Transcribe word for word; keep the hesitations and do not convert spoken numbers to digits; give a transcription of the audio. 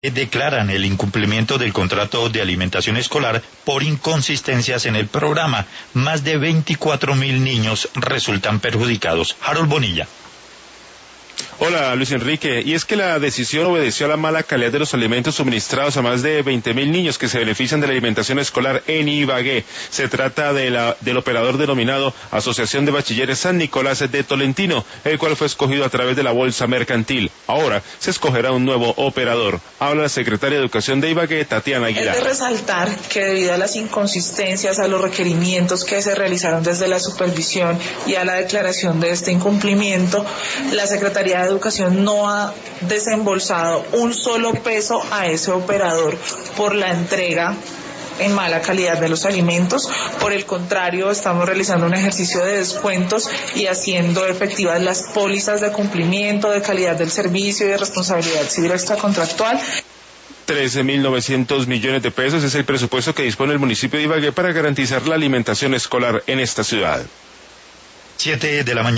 declaran el incumplimiento del contrato de alimentación escolar por inconsistencias en el programa. Más de veinticuatro mil niños resultan perjudicados. Harold Bonilla. Hola, Luis Enrique. Y es que la decisión obedeció a la mala calidad de los alimentos suministrados a más de veinte mil niños que se benefician de la alimentación escolar en Ibagué. Se trata de la, del operador denominado Asociación de Bachilleres San Nicolás de Tolentino, el cual fue escogido a través de la bolsa mercantil. Ahora se escogerá un nuevo operador. Habla la secretaria de Educación de Ibagué, Tatiana Aguilar. Es de resaltar que debido a las inconsistencias, a los requerimientos que se realizaron desde la supervisión y a la declaración de este incumplimiento, la Secretaría de Educación no ha desembolsado un solo peso a ese operador por la entrega en mala calidad de los alimentos. Por el contrario, estamos realizando un ejercicio de descuentos y haciendo efectivas las pólizas de cumplimiento, de calidad del servicio y de responsabilidad civil extracontractual. trece mil novecientos millones de pesos es el presupuesto que dispone el municipio de Ibagué para garantizar la alimentación escolar en esta ciudad. Siete de la mañana.